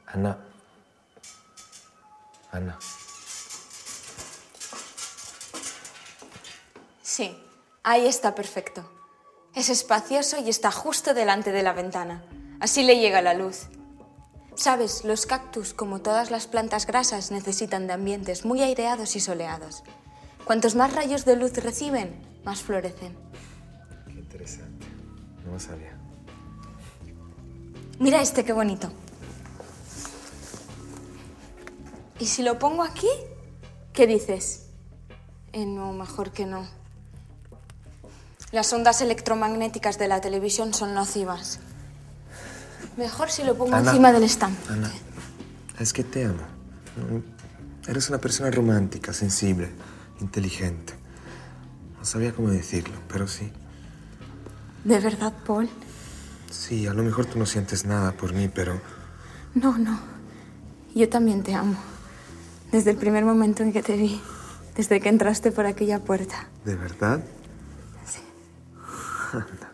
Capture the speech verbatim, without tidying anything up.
Ana. Ana. Sí, ahí está perfecto. Es espacioso y está justo delante de la ventana. Así le llega la luz. Sabes, los cactus, como todas las plantas grasas, necesitan de ambientes muy aireados y soleados. Cuantos más rayos de luz reciben, más florecen. Qué interesante. No lo sabía. Mira este, qué bonito. ¿Y si lo pongo aquí? ¿Qué dices? Eh, no, mejor que no. Las ondas electromagnéticas de la televisión son nocivas. Mejor si lo pongo Ana, encima del stand. Ana, es que te amo. Eres una persona romántica, sensible, inteligente. No sabía cómo decirlo, pero sí. ¿De verdad, Paul? Sí, a lo mejor tú no sientes nada por mí, pero... No, no. Yo también te amo. Desde el primer momento en que te vi. Desde que entraste por aquella puerta. ¿De verdad? Sí. Anda.